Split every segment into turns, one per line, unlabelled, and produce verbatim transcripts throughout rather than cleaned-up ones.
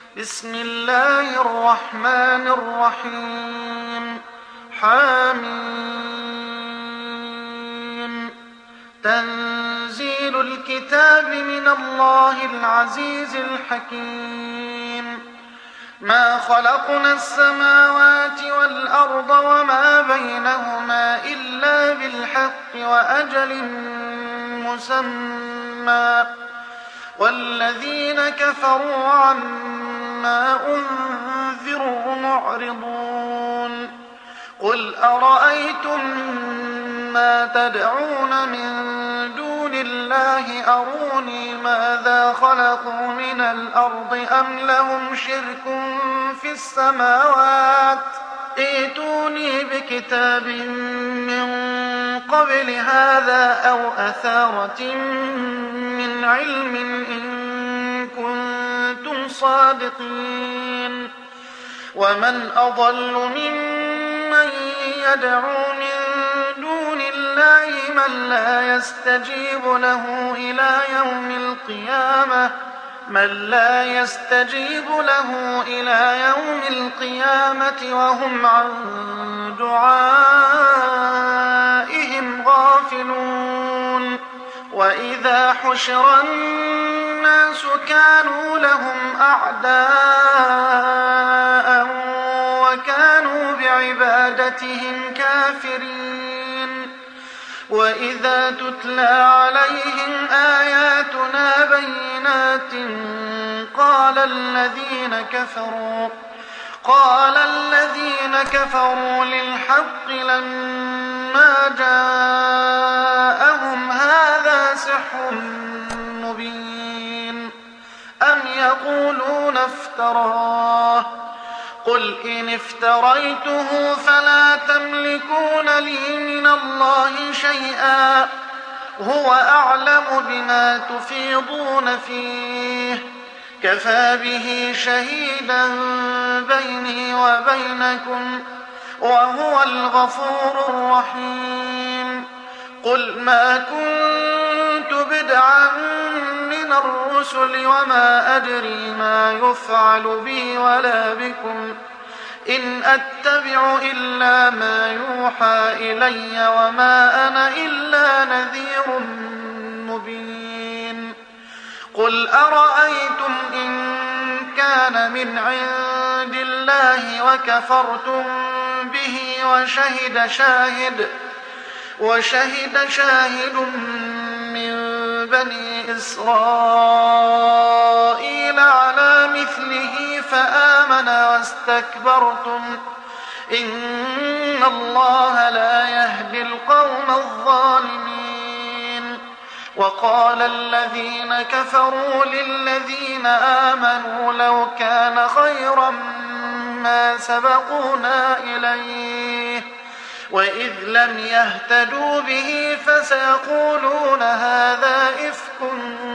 بسم الله الرحمن الرحيم. حامين. تنزيل الكتاب من الله العزيز الحكيم. ما خلقنا السماوات والأرض وما بينهما إلا بالحق وأجل مسمى، والذين كفروا عما أنذروا معرضون. قل أرأيتم ما تدعون من دون الله أروني ماذا خلقوا من الأرض أم لهم شرك في السماوات ائتوني بكتاب من قبل هذا أو أثارة من علم إن كنتم صادقين. ومن أضل ممن يدعو من دون الله من لا يستجيب له إلى يوم القيامة من لا يستجيب له إلى يوم القيامة وهم عن دعائهم غافلون. وإذا حشر الناس كانوا لهم أعداء وكانوا بعبادتهم كافرين. وإذا تتلى عليهم آياتنا بينات قال الذين كفروا قال الذين كفروا للحق لما جاءهم هذا سحر مبين أم يقولون افتراه قل إن افتريته فلا تملكون لي من الله شيئا هو أعلم بما تفيضون فيه كفى به شهيدا بيني وبينكم وهو الغفور الرحيم. قل ما كنت بدعا من الرسل وما أدري ما يفعل بي ولا بكم إن أتبع إلا ما يوحى إلي وما أنا إلا نذير مبين. قل أرأيتم إن كان من عند الله وكفرتم به وشهد شاهد وشهد شاهد من بني إسرائيل على مثله فآمن واستكبرتم إن الله لا يهدي القوم الظالمين. وقال الذين كفروا للذين آمنوا لو كان خيرا ما سبقونا إليه وإذ لم يهتدوا به فسيقولون هذا إفك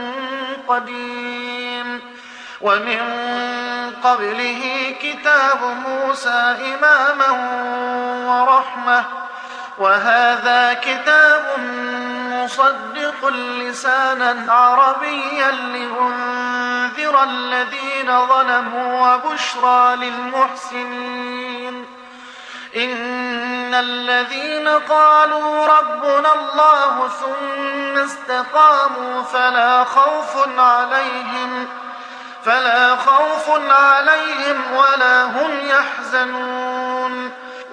قديم. ومن قبله كتاب موسى إماما ورحمة وهذا كتاب مصدق لسانا عربيا لينذر الذين ظلموا وبشرى للمحسنين. إن الذين قالوا ربنا الله ثم استقاموا فلا خوف عليهم فلا خوف عليهم ولا هم يحزنون.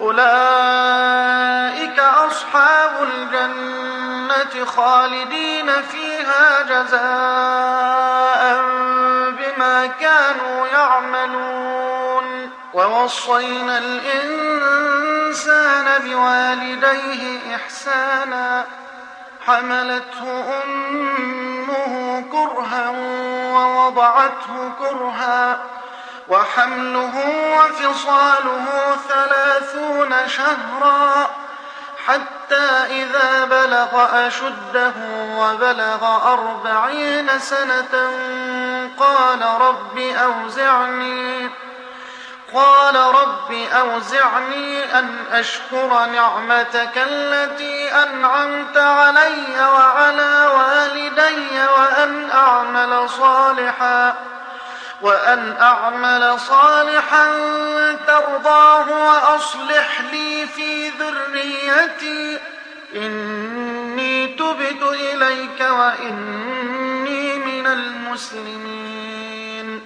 أولئك أصحاب الجنة خالدين فيها جزاء بما كانوا يعملون. ووصينا الإنسان بوالديه إحسانا حملته أمه كرها ووضعته كرها وحمله وفصاله ثلاثون شهرا حتى إذا بلغ أشده وبلغ أربعين سنة قال رب أوزعني قال رب أوزعني أن أشكر نعمتك التي أنعمت علي وعلى والدي وأن أعمل صالحا وأن أعمل صالحا ترضاه وأصلح لي في ذريتي إني تبت إليك وإني من المسلمين.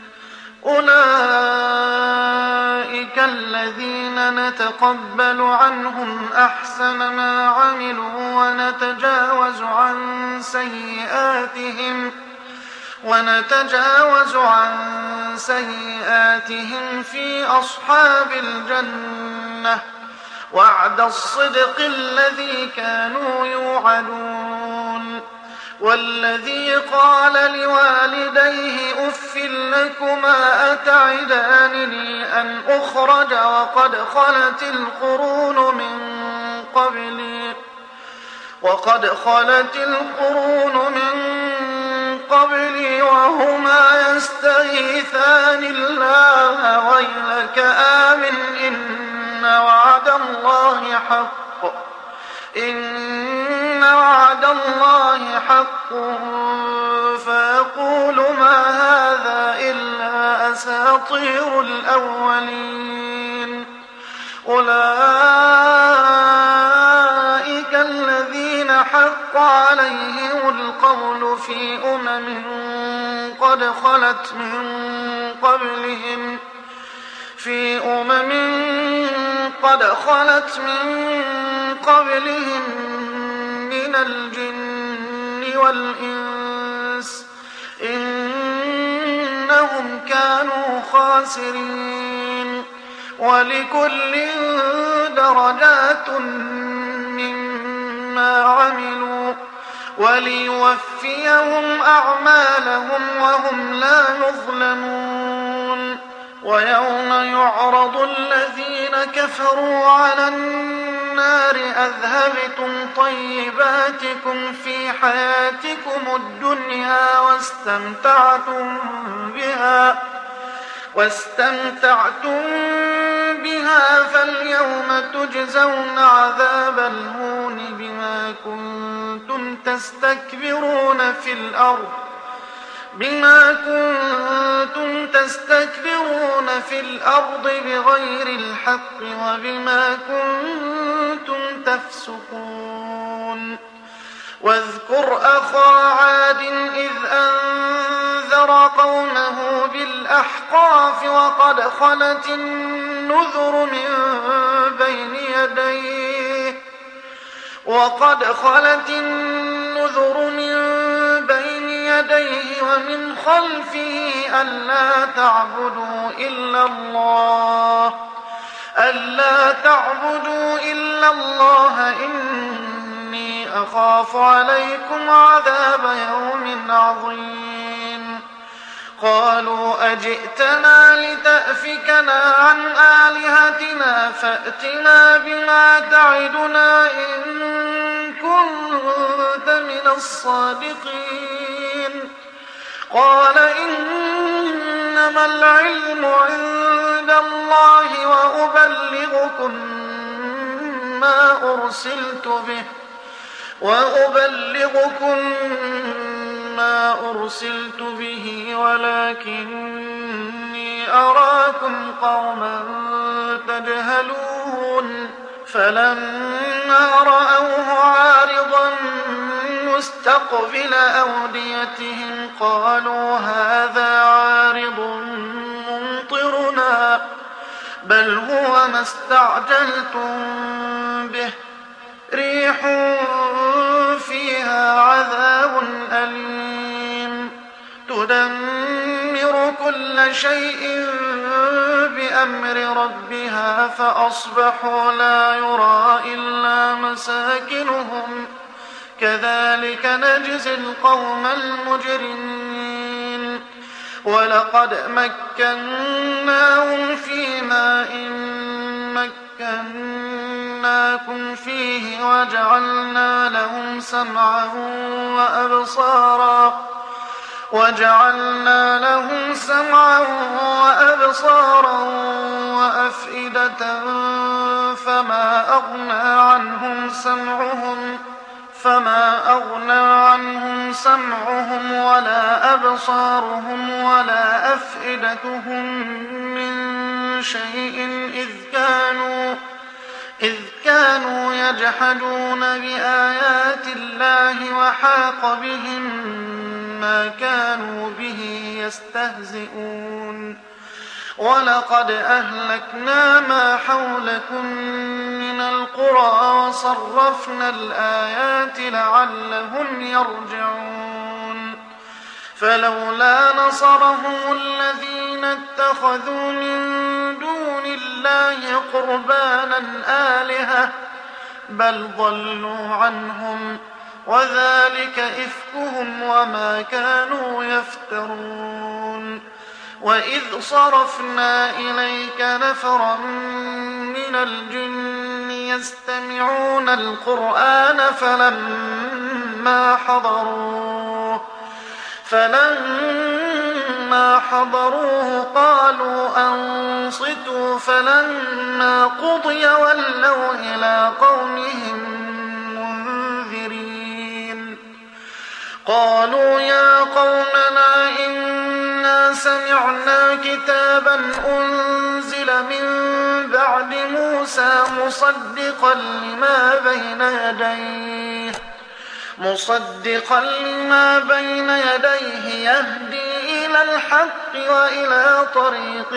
أولئك الذين نتقبل عنهم أحسن ما عملوا ونتجاوز عن سيئاتهم ونتجاوز عن سيئاتهم في أصحاب الجنة وعد الصدق الذي كانوا يوعدون. والذي قال لوالديه أف لكما أتعدانني أن أخرج وقد خلت القرون من قبلي وقد خلت القرون من قبلي وهما يستغيثان الله ويلك آمن إن وعد الله حق إن وعد الله حق فيقول ما هذا إلا أساطير الأولين. أولئك الذين حق عليهم القول في أمم قد خلت من قبلهم في أمم قد خلت من قبلهم من الجن والإنس إنهم كانوا خاسرين. ولكل درجات مما عملوا وليوفيهم أعمالهم وهم لا يظلمون. ويوم يعرض الذين كفروا على النار أذهبتم طيباتكم في حياتكم الدنيا واستمتعتم بها واستمتعتم بها فاليوم تجزون عذاب الهون بما كنتم تستكبرون في الأرض بما كنتم تستكبرون في الأرض بغير الحق وبما كنتم تفسقون. واذكر أخا عاد إذ أنذر قومه بالأحقاف وقد خلت النذر من بين يديه وقد خلت النذر من بين يديه ومن خلفه ألا تعبدوا إلا الله ألا تعبدوا إلا الله إني أخاف عليكم عذاب يوم عظيم. قالوا أجئتنا لتأفكنا عن آلهتنا فأتنا بما تعدنا إن كنت من الصادقين. قال إنما العلم عند الله وأبلغكم ما أرسلت به وأبلغكم ما أرسلت به ولكني أراكم قوما تجهلون. فلما رأوه عارضا مستقبل أوديتهم قالوا هذا عارض ممطرنا بل هو ما استعجلتم به ريح فيها عذاب أليم تدمر كل شيء بأمر ربها فأصبحوا لا يرى إلا مساكنهم كذلك نجزي القوم المجرمين. ولقد مكناهم في ماء مكناكم فيه وجعلنا لهم سمعا وأبصارا وجعلنا لهم سمعا وأبصارا وأفئدة فما أغنى عنهم سمعهم فما أغنى عنهم سمعهم ولا أبصارهم ولا أفئدتهم من شيء إذ كانوا, إذ كانوا يجحدون بآيات الله وحاق بهم ما كانوا به يستهزئون. ولقد أهلكنا ما حولكم من القرى وصرفنا الآيات لعلهم يرجعون. فلولا نصرهم الذين اتخذوا من دون الله قربانا آلهة بل ضلوا عنهم وذلك إفكهم وما كانوا يفترون. وإذ صرفنا إليك نفرا من الجن يستمعون القرآن فلما حضروه فلما حضروه قالوا أنصتوا فلما قضي ولوا إلى قومهم منذرين. قالوا يا قومنا إنا سمعنا كتابا أنزل من بعد موسى مصدقا لما بين يديه مصدقا لما بين يديه يهدي إلى الحق وإلى طريق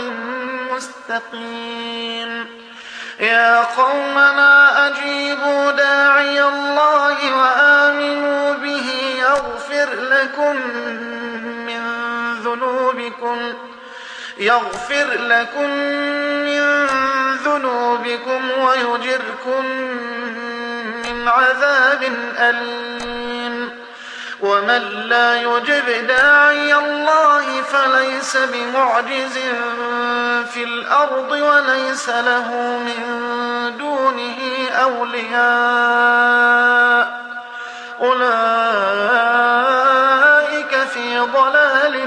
مستقيم. يا قومنا أجيبوا داعي الله وآمنوا به يغفر لكم من ذنوبكم يغفر لكم من ذنوبكم ويجركم من عذاب أليم. ومن لا يجب داعي الله فليس بمعجز في الأرض وليس له من دونه أولياء أولئك في ضلال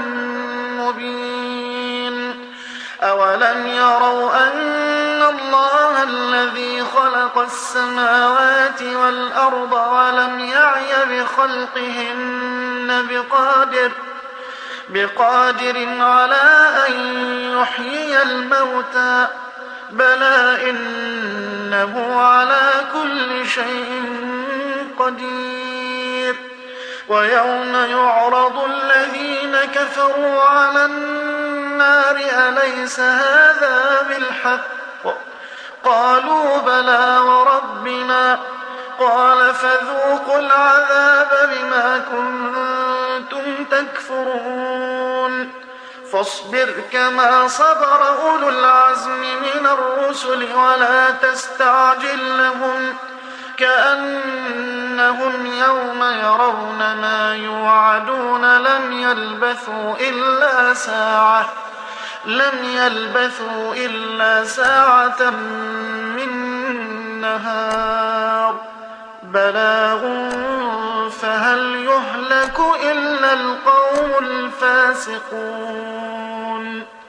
مبين. أولم يروا أن الله الذي خلق السماوات والأرض ولم يعي بخلقهن بقادر بقادر على أن يحيي الموتى بلى إنه على كل شيء قدير. ويوم يعرض الذين كفروا على النار أليس هذا بالحق قالوا بلى وربنا قال فذوقوا العذاب بما كنتم تكفرون. فاصبر كما صبر أولو العزم من الرسل ولا تستعجل لهم كأنهم يوم يرون ما يوعدون لم يلبثوا إلا ساعة لم يلبثوا إلا ساعة من نهار بلاغ فهل يهلك إلا القوم الفاسقون.